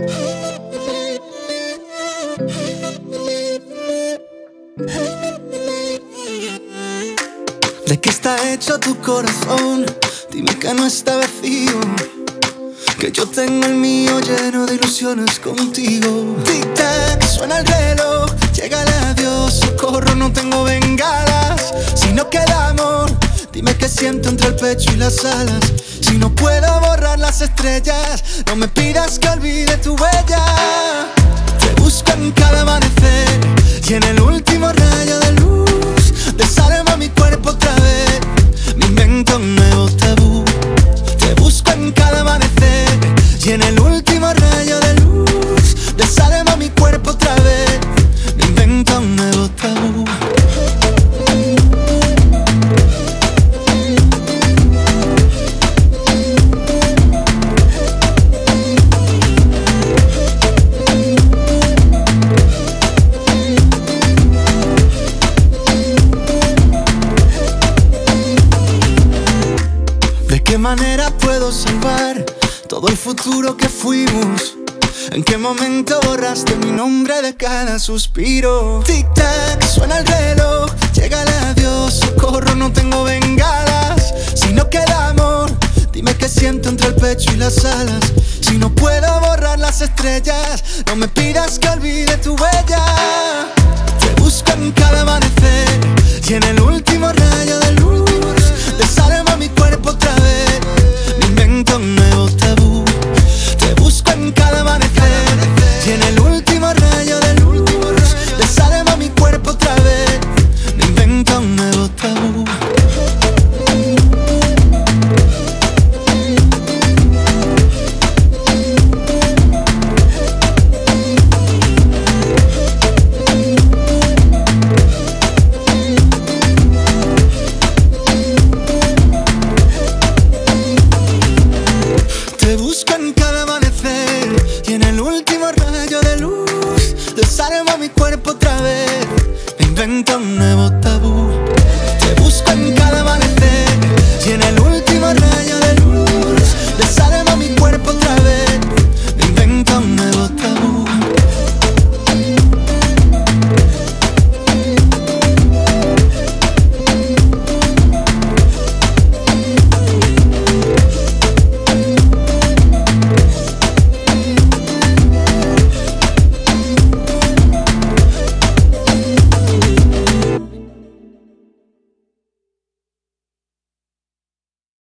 ¿De qué está hecho tu corazón? Dime que no está vacío, que yo tengo el mío lleno de ilusiones contigo. Tic-tac, suena el reloj, llega el adiós, socorro, no tengo bengalas. Si no queda amor, dime qué siento entre el pecho y las alas. Si no puedo borrar las estrellas, no me pidas que olvide tu huella. Te busco en cada amanecer y en el último rayo de luz desarma mi cuerpo otra vez, me invento un nuevo tabú. Te busco en cada amanecer y en el último rayo de luz desarma mi cuerpo otra vez, me invento un nuevo tabú. ¿De qué manera puedo salvar todo el futuro que fuimos? ¿En qué momento borraste mi nombre de cada suspiro? Tic-tac, suena el reloj, llega el adiós, socorro, no tengo bengalas. Si no queda amor, dime qué siento entre el pecho y las alas. Si no puedo borrar las estrellas, no me pidas que olvide tu huella. Te busco en cada amanecer y en el último rayo de luz desarma mi cuerpo otra vez, me invento un nuevo tabú. Te busco en cada amanecer y en el último rayo de luz desarma mi cuerpo otra vez, me invento un nuevo tabú. Te busco en cada amanecer y en el último rayo de luz desarma mi cuerpo otra vez, me invento un nuevo